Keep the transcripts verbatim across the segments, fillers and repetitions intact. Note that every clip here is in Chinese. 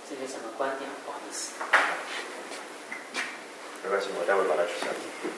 这个怎么关掉？不好意思。 没关系，我待会把它取消。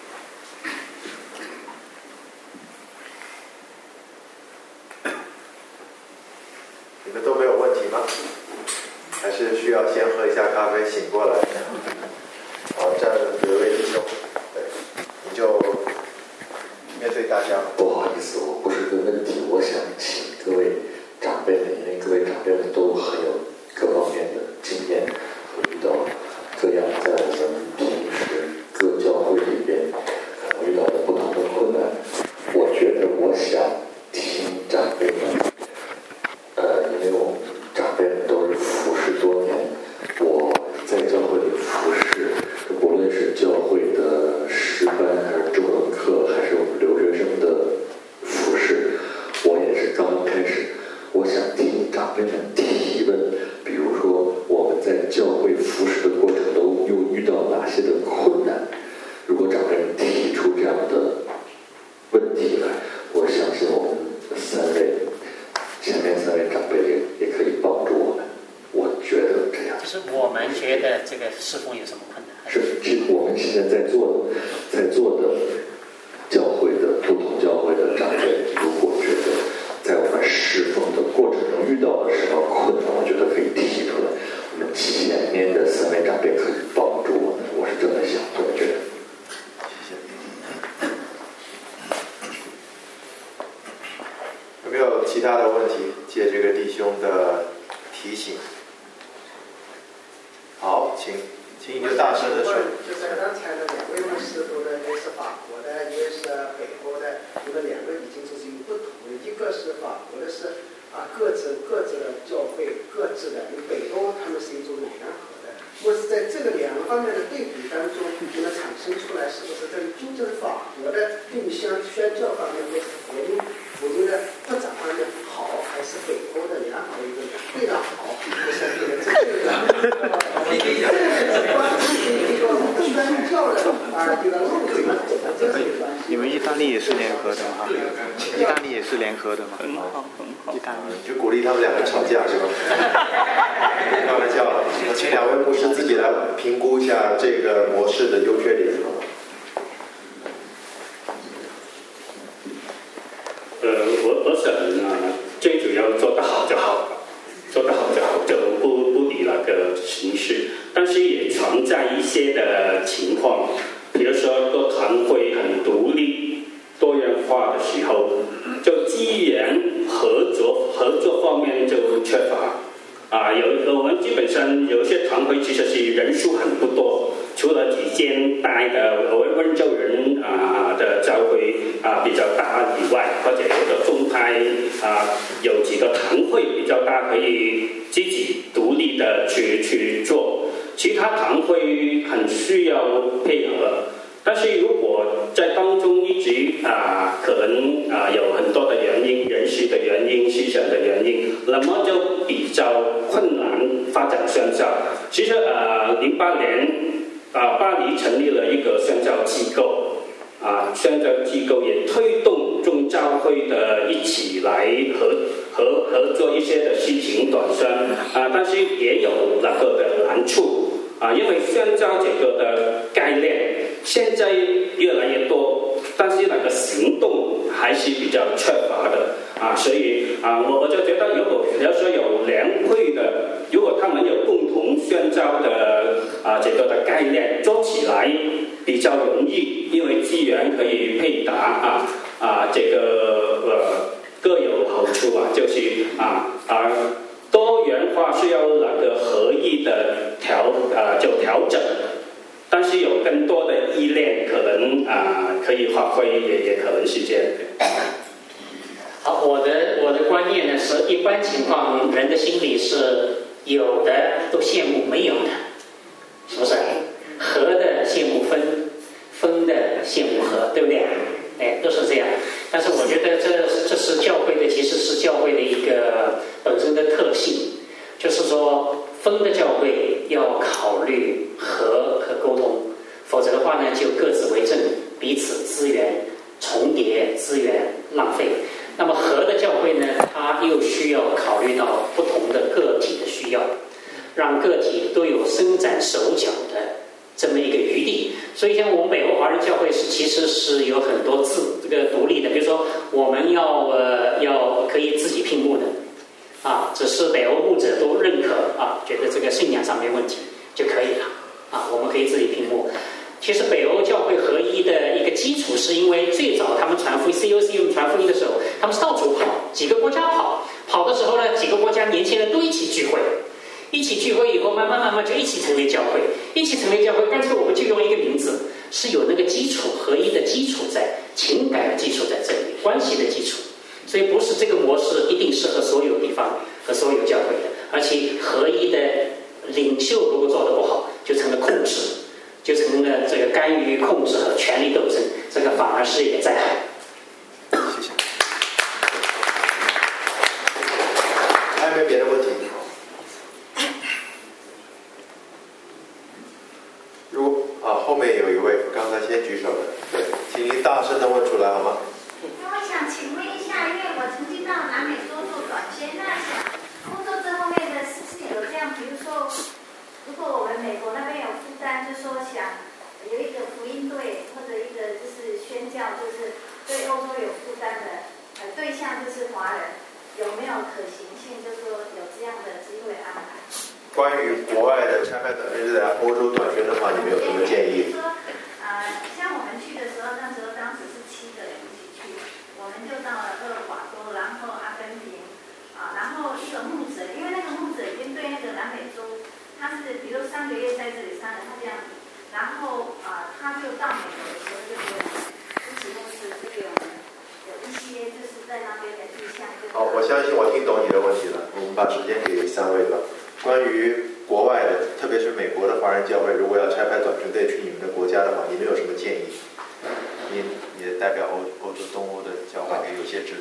你们都没有问题吗？还是需要先喝一下咖啡醒过来？好，这样有一位弟兄，对，你就面对大家。 不好意思，我不是个问题，我想请各位长辈们，因为各位长辈们都很有各方面的经验和遇到各样在我们平时各教会里边可能遇到的不同的困难。我觉得我想听长辈们，呃，因为我们长辈们都是服侍多年，我在教会里服侍，无论是教会的诗班，还是中文课，还是我们留学生的服侍，我也是刚刚开始。我想听长辈们提问，比如说我们在教会服侍的过程中又遇到哪些的困难？如果长辈们提出这样的问题来，我相信我们三位前面三位长辈也也可以帮助我们。我觉得这样。 就是我们觉得这个侍奉有什么困难？ 是，我们现在在做的，在做的教会的不同教会的长辈，如果觉得在我们侍奉的过程中遇到了什么困难，我觉得可以提出来。我们前面的三位长辈可以帮助我们，我是这么想的，我觉得。 谢谢。有没有其他的问题？借这个弟兄的提醒。好，请，请你就大声的说。 就是刚才的两位牧师读的，一个是法国的，一个是北欧的，读的两个已经就是有不同的，一个是法国的是啊各自各自的教会各自的，因为北欧他们是一种联合的。如果是在这个两方面的对比当中，就能产生出来，是不是这个究竟法国的对宣宣教方面，或是福音福音的扩展方面好，还是北欧的联合的一个非常好？就是这个这个。这个关系一个宣教的啊这个路径，这是有关系。 你们意大利也是联合的吗？意大利也是联合的吗？ 很好，很好。 意大利就鼓励他们两个吵架是吧？开玩笑了，我请两位牧师自己来评估一下这个模式的优缺点。 呃，我我想啊，最主要做得好就好了，做得好就好，就不不理那个形式。但是也存在一些的情况，比如说个团会很独立、多元化的时候，就资源合作合作方面就缺乏。啊，有我们基本上有些团会其实是人数很不多，除了几间大的我们温州人啊的教会啊比较大以外，或者有的宗派啊有几个堂会比较大，可以自己独立的去去做。其他堂会很需要配合，但是如果在当中一直啊可能啊有很多的原因，人事的原因、思想的原因，那么就比较困难发展宣教。其实呃零八年啊巴黎成立了一个宣教机构，啊宣教机构也推动众教会的一起来合合合作一些的事情短宣啊，但是也有那个的难处。啊，因为宣教这个的概念现在越来越多，但是那个行动还是比较缺乏的啊，所以啊，我我就觉得，如果比如说有联会的，如果他们有共同宣教的啊这个的概念做起来比较容易，因为资源可以配搭啊啊这个呃各有好处啊，就是啊啊。多元化是要那个合一的调啊、呃，就调整，但是有更多的依恋，可能啊、呃、可以发挥，也也可能是这样的。 好，我的我的观念呢是，一般情况人的心里是有的都羡慕没有的，是不是？合的羡慕分，分的羡慕合，对不对？哎，都是这样。但是我觉得这这是教会的，其实是教会的一个本身的特性，就是说分的教会要考虑和和沟通，否则的话呢就各自为政，彼此资源重叠，资源浪费。那么合的教会呢，它又需要考虑到不同的个体的需要， 让个体都有伸展手脚的这么一个余地。所以像我们北欧华人教会是其实是有很多自这个独立的，比如说我们要呃要可以自己聘牧的啊，只是北欧牧者都认可啊，觉得这个信仰上没问题就可以了啊，我们可以自己聘牧。其实北欧教会合一的一个基础是因为最早他们传福音 C O C M 传福音的时候，他们是到处跑，几个国家跑，跑的时候呢，几个国家年轻人都一起聚会，一起聚会以后慢慢慢慢就一起成为教会，一起成为教会，干脆我们就用一个名字，是有那个基础合一的基础在，情感的基础在这里，关系的基础，所以不是这个模式一定适合所有地方和所有教会的，而且合一的领袖如果做得不好，就成了控制，就成了这个干预控制和权力斗争，这个反而是一个灾害。 谢谢。还有没有别的问题？如果啊，后面有一位刚才先举手的，对，请您大声的问出来好吗？ 那我想请问一下，因为我曾经到南美洲做短宣，那想工作这方面的是不是有这样？比如说，如果我们美国那边有负担，就说想有一个福音队或者一个就是宣教，就是对欧洲有负担的呃对象就是华人，有没有可行性？就说有这样的机会安排？ 关于国外的差派短宣是在欧洲短宣的话，你们有什么建议？ 说呃，像我们去的时候，那时候当时是七个人一起去，我们就到了厄瓜多，然后阿根廷啊，然后一个牧者，因为那个牧者已经对那个南美洲，他是比如三个月在这里三个，他这样子，然后啊，他就到美国的时候就给我们支持公司就给我们有一些就是在那边的意向。 好，我相信我听懂你的问题了，我们把时间给三位了。关于国外的，特别是美国的华人教会，如果要差派短宣队去你们的国家的话，你们有什么建议？你你也代表欧欧洲东欧的教会，也有些知道。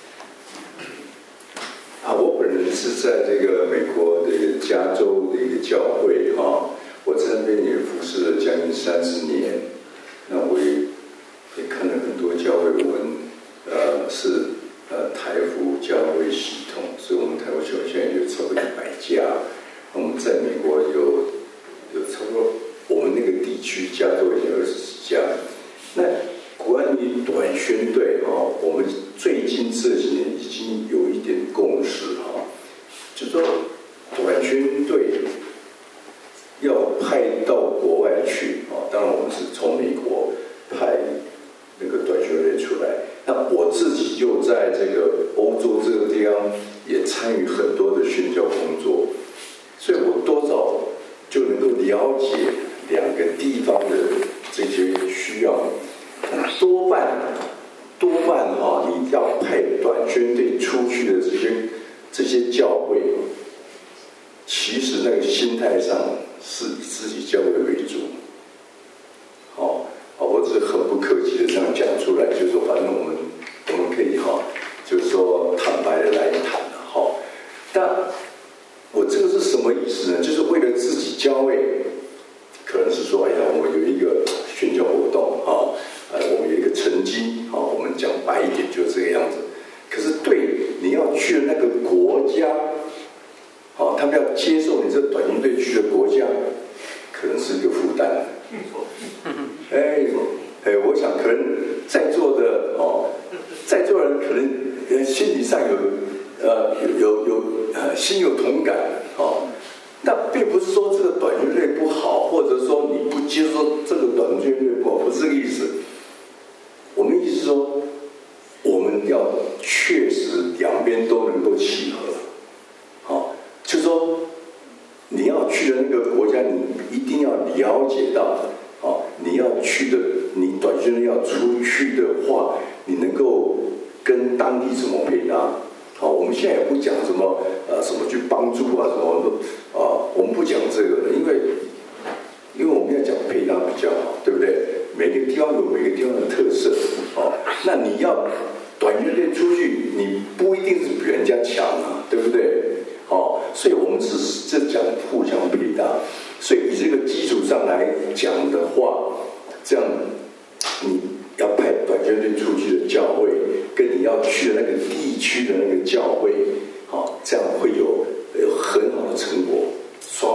啊，我本人是在这个美国的加州的一个教会哈、啊，我在那边也服侍了将近三十年，那我也也看了很多教会，我们呃是呃台福教会系统，所以我们台福教会现在有超过一百家，我们在美国有有差不多，我们那个地区加州已经二十几家。那关于短宣队啊，我们最近这几年已经有一点共识哈，就说短宣队要派到国外去啊，当然我们是从美国派那个短宣队出来。那我自己就在这个欧洲这个地方也参与很多的宣教工作，所以我多少就能够了解两个地方的这些需要。多半多半哈、啊，你要派短宣队出去的这些这些教会，其实那个心态上是以自己教会为主。好、哦，我是很不客气的这样讲出来，就是说，反正我们我们可以哈、啊，就是说坦白的来谈了哈、哦。但我这个是什么意思呢？就是为了自己教会，可能是说，哎呀，我们有一个宣教活动啊。哦呃，我们有一个成绩，啊、哦，我们讲白一点就是这个样子。可是对你要去的那个国家，啊、哦，他们要接受你这短宣队去的国家，可能是一个负担。哎，哎，我想可能在座的哦，在座人可能心理上有呃有有有呃心有同感哦。那并不是说这个短宣队不好，或者说你不接受这个短宣队不好，不是这个意思。我们意思是说，我们要确实两边都能够契合，好、哦，就是说你要去的那个国家，你一定要了解到，哦，你要去的，你短宣队要出去的话，你能够跟当地怎么配搭。好、哦，我们现在也不讲什么呃什么去帮助啊什么的啊，我们不讲这个的，因为因为我们要讲配搭比较好，对不对？每个地方有每个地方的特色，哦，那你要短宣队出去，你不一定是比人家强啊，对不对？哦，所以我们是这讲互相配搭，所以以这个基础上来讲的话，这样你要派短宣队出去的教会，跟你要去的那个地区的那个教会，好、哦，这样会有有很好的成果，双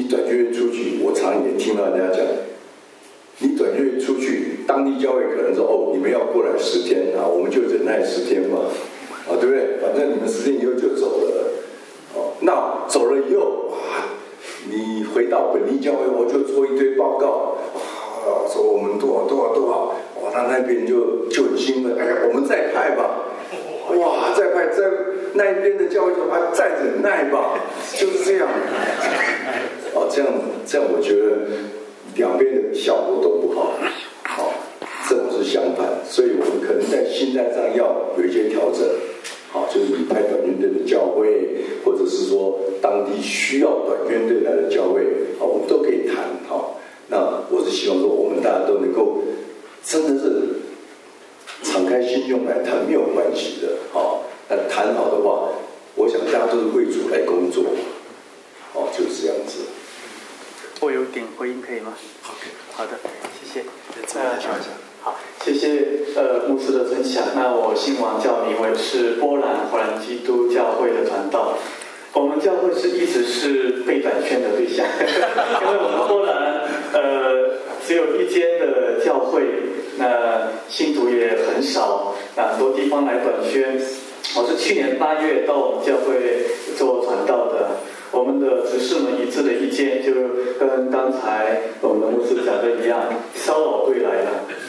你短宣出去，我常也听到人家讲，你短宣出去，当地教会可能说哦，你们要过来十天啊，我们就忍耐十天嘛，啊，对不对？反正你们十天以后就走了，哦，那走了以后，哇，你回到本地教会，我就做一堆报告，啊，说我们多少多少多少，哇，他那边就就很兴奋，哎呀，我们再派吧。哇，再派在那一边的教会就啊，再忍耐吧，就是这样。哦，这样这样，我觉得两边的效果都不好。好、哦，正好是相反，所以我们可能在心态上要有一些调整。好、哦，就是你派短宣队的教会，或者是说当地需要短宣队来的教会，好、哦，我们都可以谈。好、哦，那我是希望说，我们大家都能够真的是。敞开心胸来谈没有关系的，好，那谈好的话，我想大家都是为主来工作，哦，就是这样子。 我有点回应可以吗？ 好， 好的，谢谢。 呃， 好，谢谢呃牧师的分享。那我姓王，叫明伟，是波兰华人基督教会的传道。我们教会是一直是被短宣的对象，因为我们波兰呃只有一间的教会。那信徒也很少，那很多地方来短宣。我是去年八月到我们教会做传道的，我们的执事们一致的意见，就跟刚才我们的牧师讲的一样，骚扰队来了。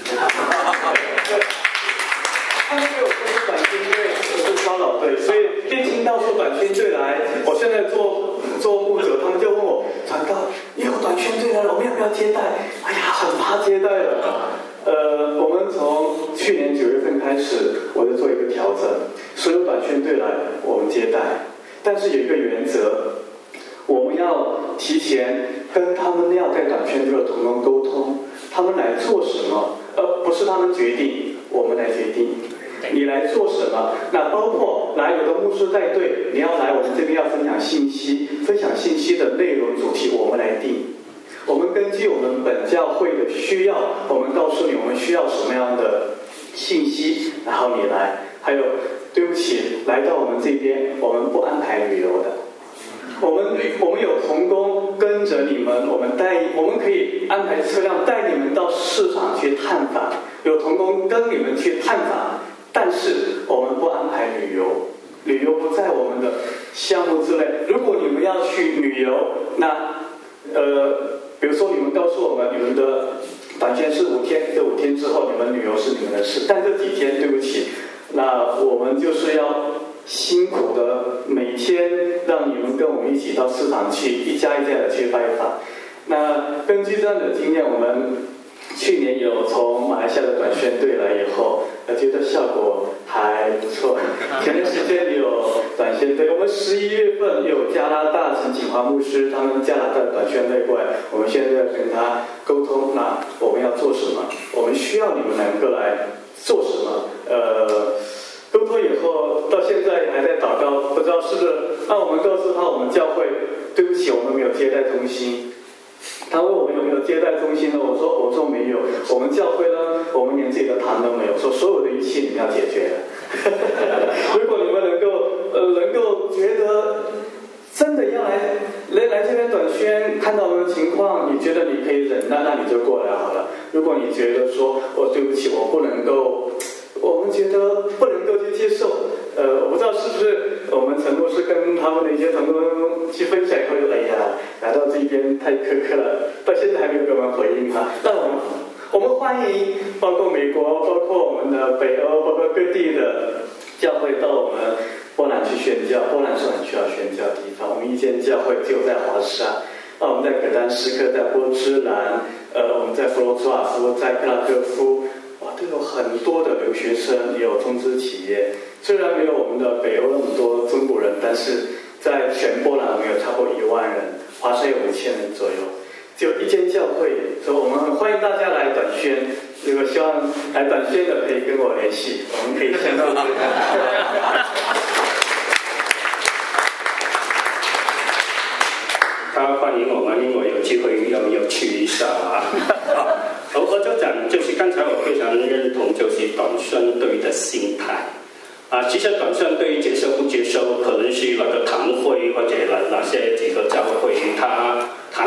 他们没有说是短宣队，不是骚扰队，所以一听到说短宣队来，我现在做做牧者，他们就问我传道，有短宣队来了，我们要不要接待？哎呀，很怕接待了。呃，我们从去年九月份开始，我就做一个调整，所有短宣队来我们接待，但是有一个原则，我们要提前跟他们要带短宣队的同工沟通，他们来做什么，而不是他们决定，我们来决定。你来做什么？那包括来有的牧师带队，你要来我们这边要分享信息，分享信息的内容主题我们来定。我们根据我们本教会的需要，我们告诉你我们需要什么样的信息，然后你来。还有，对不起，来到我们这边，我们不安排旅游的。我们我们有同工跟着你们，我们带我们可以安排车辆带你们到市场去探访，有同工跟你们去探访，但是我们不安排旅游，旅游不在我们的项目之内。如果你们要去旅游，那呃。比如说，你们告诉我们你们的短宣是五天，这五天之后你们旅游是你们的事，但这几天对不起，那我们就是要辛苦的每天让你们跟我们一起到市场去，一家一家的去拜访。那根据这样的经验，我们去年有从马来西亚的短宣队来以后，我觉得效果还不错。前段时间有短宣队，我们十一月份有加拿大陈景华牧师，他们加拿大的短宣队过来，我们现在跟他沟通，那我们要做什么？我们需要你们能够来做什么？呃，沟通以后到现在还在祷告，不知道是不是？那我们告诉他，我们教会对不起，我们没有接待中心。他问我们有没有接待中心呢？我说我说没有。我们教会呢，我们连自己的堂都没有，说所有的一切你们要解决的。如果你们能够呃能够觉得真的要来来来这边短宣，看到我们的情况，你觉得你可以忍耐，那你就过来好了。如果你觉得说哦对不起，我不能够，我们觉得不能够去接受。呃，我不知道是不是我们陈牧师跟他们的一些同工去分享以后，就哎呀，来到这边太苛刻了，到现在还没有给我们回应啊。但我们我们欢迎，包括美国，包括我们的北欧，包括各地的教会到我们波兰去宣教。波兰是很需要宣教的地方，我们一间教会只有在华沙，那我们在葛丹斯克，在波兹兰，呃，我们在弗罗茨瓦夫，在克拉科夫。哇，都有很多的留学生，也有中资企业。虽然没有我们的北欧那么多中国人，但是在全波兰我们有超过一万人，华沙有五千人左右，只有一间教会，所以我们很欢迎大家来短宣。如果希望来短宣的，可以跟我联系，我们可以相互。 他欢迎我们，因为有机会要要去一下啊。我我就讲，就是刚才我非常认同，就是短宣队的心态啊。其实短宣队接受不接受，可能是那个堂会或者哪哪些几个教会，他堂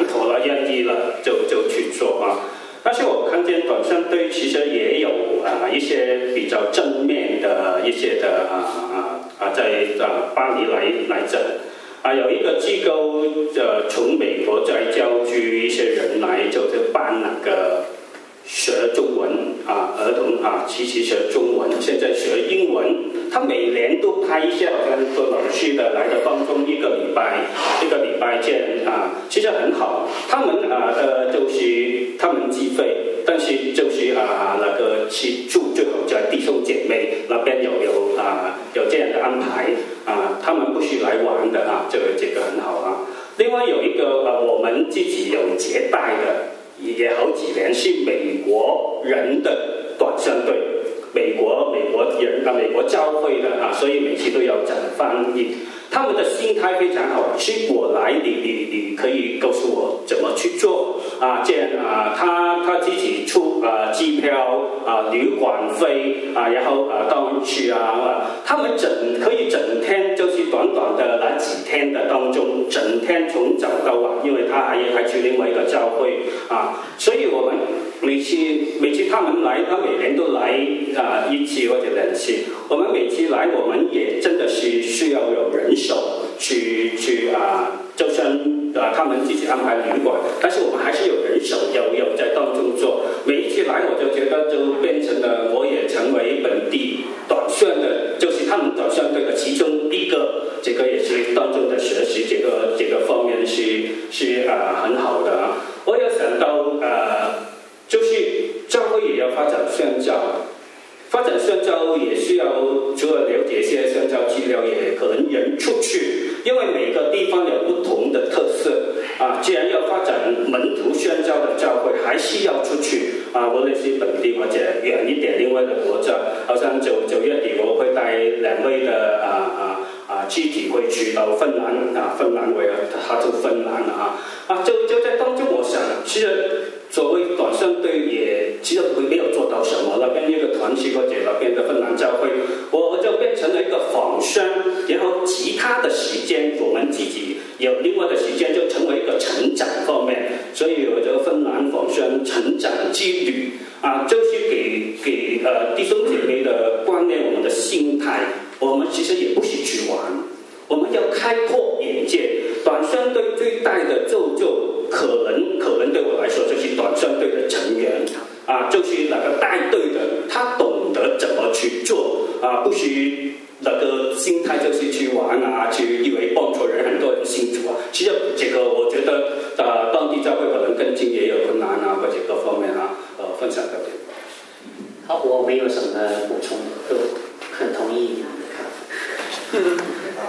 头了，愿意了就就去做啊。但是我看见短宣队其实也有啊、呃、一些比较正面的一些的啊啊啊在啊巴黎来来整啊，有一个机构呃从美国在教具一些人来就是办那个学中文啊，儿童啊，其实学中文，现在学英文，他每年都拍一些好像说老师的来的当中一个礼拜，一个礼拜见啊，其实很好。他们啊的就是他们计费，但是就是啊那个去住最好在弟兄姐妹那边有有啊有这样的安排啊，他们不是来玩的啊，这个这个很好啊。另外有一个啊，我们自己有接待的。也好几年是美国人的短宣队，美国美国人啊，美国教会的啊，所以每次都要找翻译。他们的心态非常好，是我来，你你你可以告诉我怎么去做啊？这样啊，他他自己出啊机票啊、旅馆费啊，然后啊到去啊，啊他们整可以整天就是短短的那几天的当中，整天从早到晚，因为他还还去另外一个教会啊，所以我们每次每次他们来，他每年都来啊一次或者两次，我们每次来，我们也真的是需要有人手去去啊，就算啊他们自己安排旅馆，但是我们还是有人手有有在当中做。每一次来，我就觉得就变成了我也成为本地短宣的，就是他们短宣队的其中一个，这个也是当中的学习，这个这个方面是是啊很好的啊。我有想到呃，就是教会也要发展宣教。发展宣教也需要除了了解一些宣教资料，也可能人出去，因为每个地方有不同的特色啊。既然要发展门徒宣教的教会，还是要出去啊，无论是本地或者远一点另外的国家。好像九九月底我会带两位的啊啊啊具体会去到芬兰啊，芬兰为了他就芬兰啊啊，就就在当中，我想其实。所谓短宣队也其实没有做到什么，那边一个团契或者那边的芬兰教会，我就变成了一个访宣，然后其他的时间我们自己有另外的时间就成为一个成长方面，所以有这个芬兰访宣成长之旅啊，就是给给呃弟兄姐妹的观念，我们的心态，我们其实也不是去玩，我们要开拓眼界。短宣队最大的救救可能可能对我来说就是短宣队的成员啊，就是那个带队的，他懂得怎么去做啊，不是那个心态就是去玩啊，去以为帮助人，很多人信主啊。其实这个我觉得呃当地教会可能跟进也有困难啊，或者各方面啊，呃分享到这里。 好，我没有什么补充，都很同意你们的看法。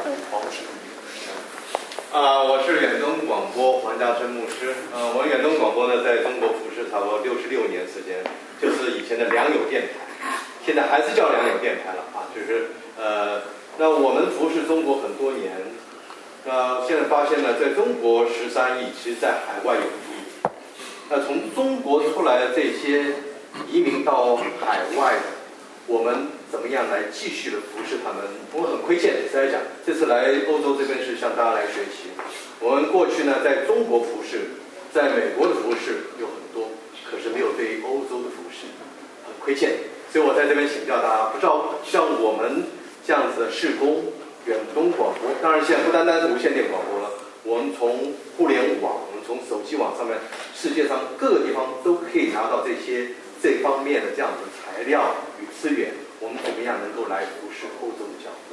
啊、呃，我是远东广播黄家春牧师。呃，我们远东广播呢，在中国服侍差不多六十六年时间，就是以前的良友电台，现在还是叫良友电台了啊。就是呃，那我们服侍中国很多年，那、呃、现在发现呢，在中国十三亿，其实在海外有一亿。那从中国出来的这些移民到海外的，我们怎么样来继续的服侍他们？我很亏欠，实在讲，这次来欧洲这边是向大家来学习。我们过去呢，在中国服侍，在美国的服侍有很多，可是没有对欧洲的服侍，很亏欠。所以我在这边请教大家，不知道像我们这样子的事工，远东广播，当然现在不单单是无线电广播了，我们从互联网，我们从手机网上面，世界上各个地方都可以拿到这些这方面的这样的材料与资源。我们怎么样能够来服侍欧洲的教会？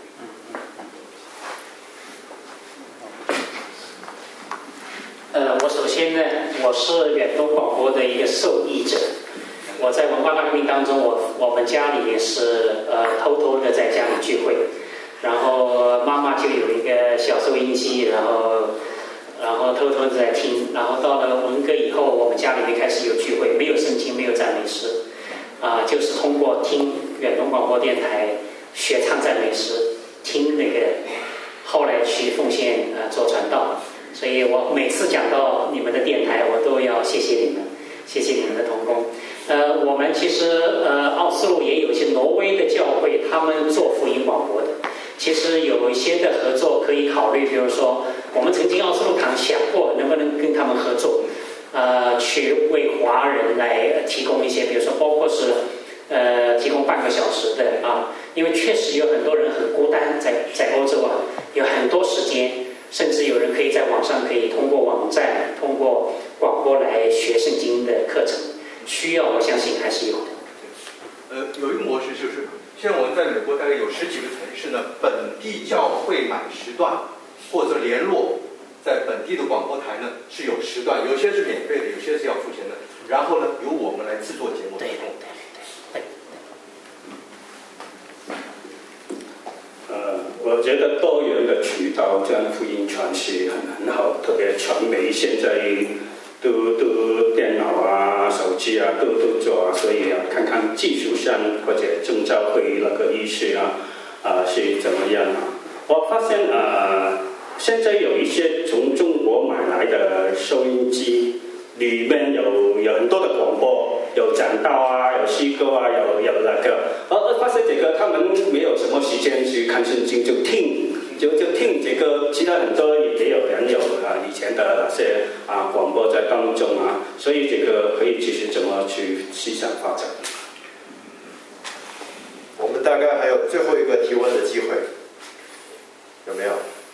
呃，我首先呢，我是远东广播的一个受益者。我在文化大革命当中，我我们家里也是呃偷偷的在家里聚会，然后妈妈就有一个小收音机，然后然后偷偷的在听，然后到了文革以后，我们家里面开始有聚会，没有圣经，没有赞美诗。啊、呃，就是通过听远东广播电台学唱赞美诗，听那个，后来去奉献呃做传道，所以我每次讲到你们的电台，我都要谢谢你们，谢谢你们的同工。呃，我们其实呃奥斯陆也有一些挪威的教会，他们做福音广播的，其实有一些的合作可以考虑，比如说我们曾经奥斯陆堂想过能不能跟他们合作。 呃去为华人来提供一些，比如说包括是呃提供半个小时的啊，因为确实有很多人很孤单，在在欧洲啊，有很多时间，甚至有人可以在网上可以通过网站、通过广播来学圣经的课程，需要我相信还是有的。 呃，有一个模式就是，现在我们在美国大概有十几个城市呢，本地教会买时段或者联络在本地的广播台呢是有时段，有些是免费的，有些是要付钱的，然后呢由我们来制作节目提供。 呃，我觉得多元的渠道这样福音传是很很好，特别传媒现在都都电脑啊、手机啊都都做啊，所以啊，看看技术上或者证照会那个意识啊啊、呃、是怎么样啊？我发现呃，现在有一些从中国买来的收音机，里面有有很多的广播，有讲道啊，有诗歌啊，有有那个，而发现这个他们没有什么时间去看圣经，就听。就就听这个，其他很多也有人有啊以前的那些啊广播在当中啊，所以这个可以其实怎么去思想发展？ 我们大概还有最后一个提问的机会，有没有？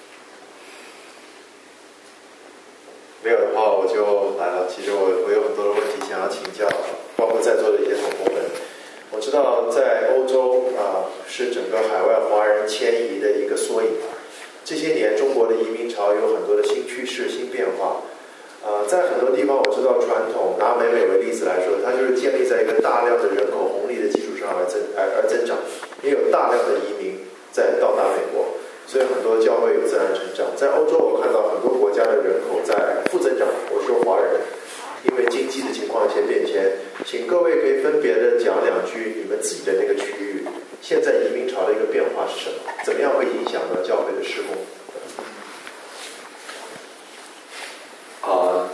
没有的话，我就来了。其实我我有很多的问题想要请教，包括在座的一些同工们。我知道在欧洲啊、呃，是整个海外华人迁移的一个缩影。这些年，中国的移民潮有很多的新趋势、新变化。呃，在很多地方，我知道传统拿北美为例子来说，它就是建立在一个大量的人口红利的基础上而增而而增长，也有大量的移民在到达美国，所以很多教会有自然成长。在欧洲，我看到很多国家的人口在负增长，我说华人。因为经济的情况一些变迁，请各位可以分别的讲两句你们自己的那个区域现在移民潮的一个变化是什么，怎么样会影响到教会的事工？ 啊，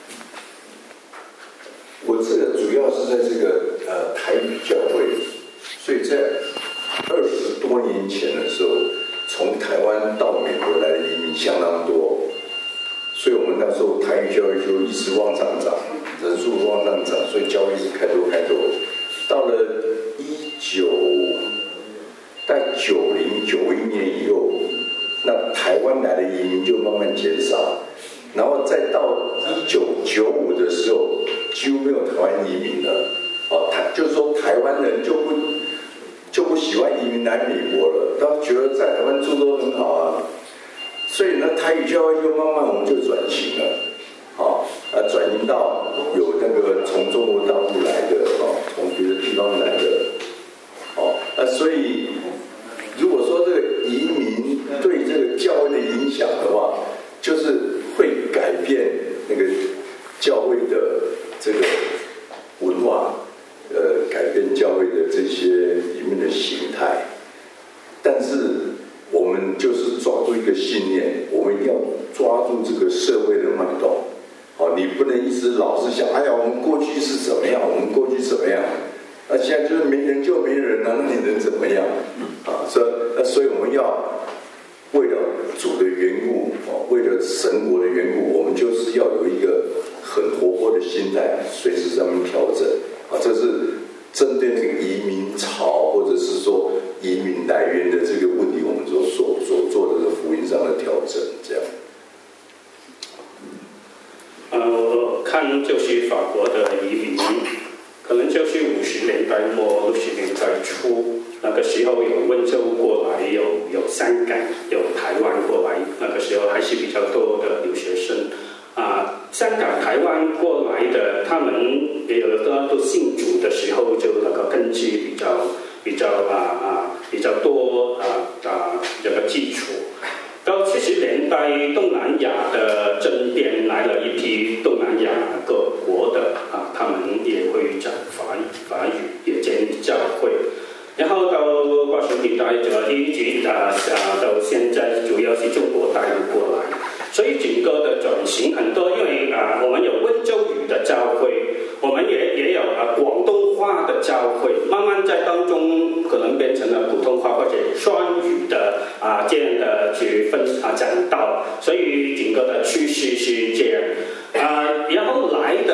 我这个主要是在这个呃台语教会，所以在二十多年前的时候，从台湾到美国来的移民相当多。所以我们那时候台语教育就一直往上涨，人数往上涨，所以教会一直开多开多。到了一九，在九零九一年以后，那台湾来的移民就慢慢减少，然后再到一九九五的时候，几乎没有台湾移民了。哦，台就是说台湾人就不就不喜欢移民来美国了，他觉得在台湾住都很好啊。所以呢，台语教会就慢慢我们就转型了，好、哦，啊，转型到有那个从中国大陆来的，哦，从别的地方来的，哦，啊，所以如果说这个移民对这个教会的影响的话，就是会改变那个教会的这个文化，呃，改变教会的这些里面的形态，但是。我们就是抓住一个信念，我们一定要抓住这个社会的脉动。好，你不能一直老是想，哎呀，我们过去是怎么样，我们过去怎么样？那现在就是没人就没人了、啊，那你能怎么样？啊，所以，那所以我们要为了主的缘故，哦，为了神国的缘故，我们就是要有一个很活泼的心态，随时在那边调整。啊，这是针对这个移民潮，或者是说。移民来源的这个问题，我们所所所做的这个福音上的调整，这样。 呃，我看就是法国的移民，可能就是五十年代末六十年代初，那个时候有温州过来，有有香港，有台湾过来，那个时候还是比较多的留学生。啊，香港、台湾过来的，他们也有的都信主的时候，就那个根基比较。比较啊啊比较多啊啊这个基础。到七十年代，东南亚的政变来了一批东南亚各国的啊，他们也会讲法语，法语也建立教会。然后到八十年代就一直啊啊到现在，主要是中国大陆过来，所以整个的转型很多，因为啊我们有温州语的教会，我们也也有啊广东话的教会，慢慢在当中可能变成了普通话或者双语的啊这样的去分啊讲道，所以整个的趋势是这样啊。然后来的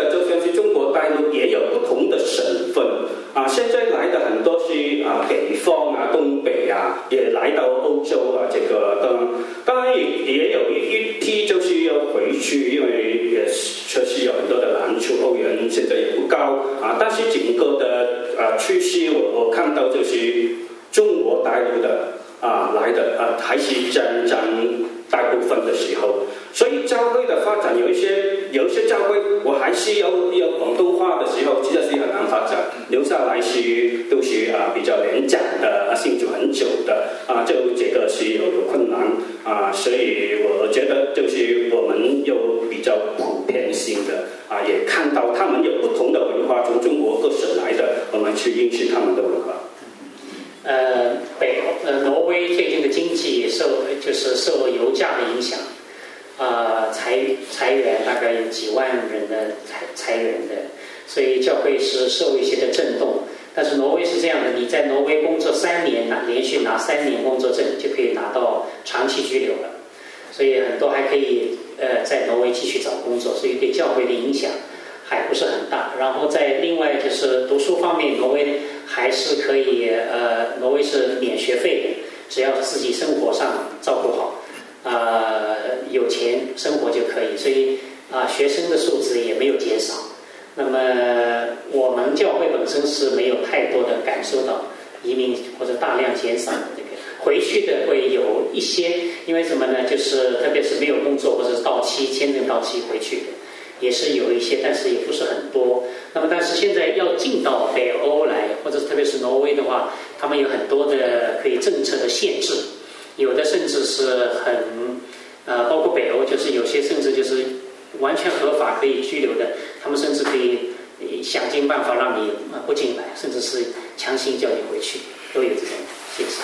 也也有一一批就是要回去，因为也确实有很多的难处，欧元现在也不高啊。但是整个的啊趋势，我我看到就是中国大陆的啊来的啊还是占占大部分的时候，所以教会的发展有一些有一些教会，我还是要要广东话的时候，其实是很难发展，留下来是都是啊比较年长的，信主很久的啊，就这个是有有困难啊，所以我觉得就是我们有比较普遍性的啊，也看到他们有不同的文化，从中国各省来的，我们去认识他们的文化。 呃，北呃挪威最近的经济受就是受油价的影响，啊、呃、裁裁员大概有几万人的裁裁员的，所以教会是受一些的震动。但是挪威是这样的，你在挪威工作三年拿连续拿三年工作证就可以拿到长期居留了，所以很多还可以呃在挪威继续找工作，所以对教会的影响还不是很大。然后在另外就是读书方面，挪威还是可以，呃，挪威是免学费的，只要自己生活上照顾好，呃，有钱生活就可以，所以啊、呃，学生的数字也没有减少。那么我们教会本身是没有太多的感受到移民或者大量减少的这个，回去的会有一些，因为什么呢？就是特别是没有工作或者是到期签证到期回去的。也是有一些，但是也不是很多。那么，但是现在要进到北欧来，或者特别是挪威的话，他们有很多的可以政策的限制，有的甚至是很呃，包括北欧，就是有些甚至就是完全合法可以居留的，他们甚至可以想尽办法让你不进来，甚至是强行叫你回去，都有这种限制。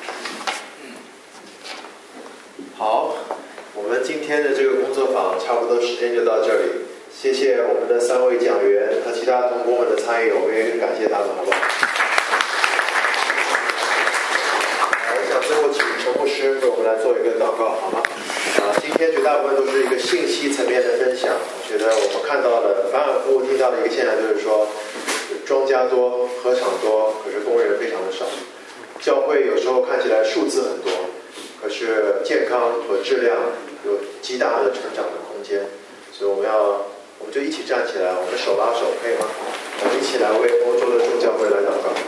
好。我们今天的这个工作坊差不多时间就到这里，谢谢我们的三位讲员和其他同工们的参与，我们也感谢他们，好不好？我想最后请陈牧师为我们来做一个祷告，好吗？啊，今天绝大部分都是一个信息层面的分享，我觉得我们看到的反反复复听到的一个现象就是说，庄稼多，禾场多，可是工人非常的少，教会有时候看起来数字很多，可是健康和质量有极大的成长的空间，所以我们要，我们就一起站起来，我们手拉手，可以吗？我们一起来为欧洲的众教会来祷告。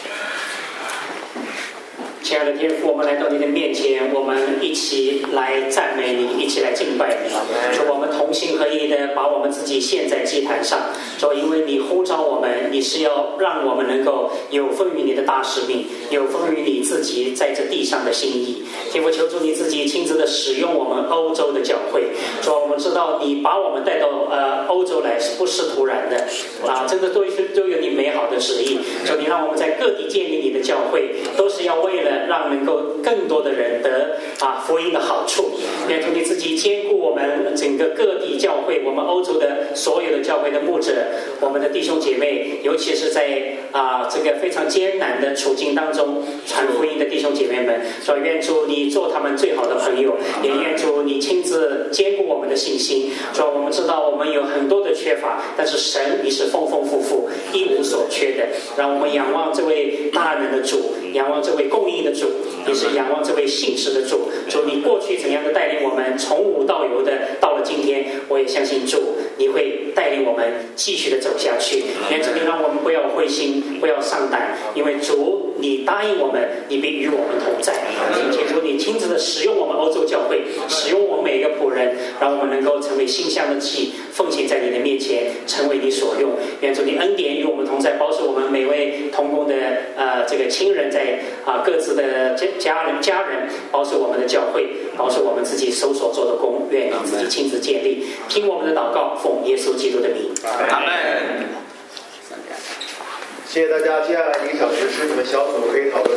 亲爱的天父，我们来到你的面前，我们一起来赞美你，一起来敬拜你。说我们同心合意的把我们自己献在祭坛上。说因为你呼召我们，你是要让我们能够有份于你的大使命，有份于你自己在这地上的心意。天父，求主你自己亲自的使用我们欧洲的教会。说我们知道你把我们带到呃欧洲来不是突然的啊，真的都是都有你美好的旨意。说你让我们在各地建立你的教会，都是要为了让能够更多的人得啊福音的好处。愿主你自己兼顾我们整个各地教会，我们欧洲的所有的教会的牧者，我们的弟兄姐妹，尤其是在啊这个非常艰难的处境当中传福音的弟兄姐妹们，说愿主你做他们最好的朋友，也愿主你亲自兼顾我们的信心。说我们知道我们有很多的缺乏，但是神你是丰丰富富一无所缺的。让我们仰望这位大能的主，仰望这位供应的主，也是仰望这位信实的主。主你过去怎样的带领我们从无到有的到了今天，我也相信主你会带领我们继续的走下去。愿主你让我们不要灰心，不要丧胆，因为主你答应我们，你必与我们同在。请求你亲自的使用我们欧洲教会，使用我们每一个仆人，让我们能够成为馨香的祭，奉献在你的面前，成为你所用。愿主你恩典与我们同在，保守我们每位同工的呃这个亲人在啊、呃、各自的家人家人，保守我们的教会，保守我们自己手所做的工，愿你自己亲自建立。听我们的祷告，奉耶稣基督的名，阿门。 谢谢大家，接下来一个小时是你们小组可以讨论。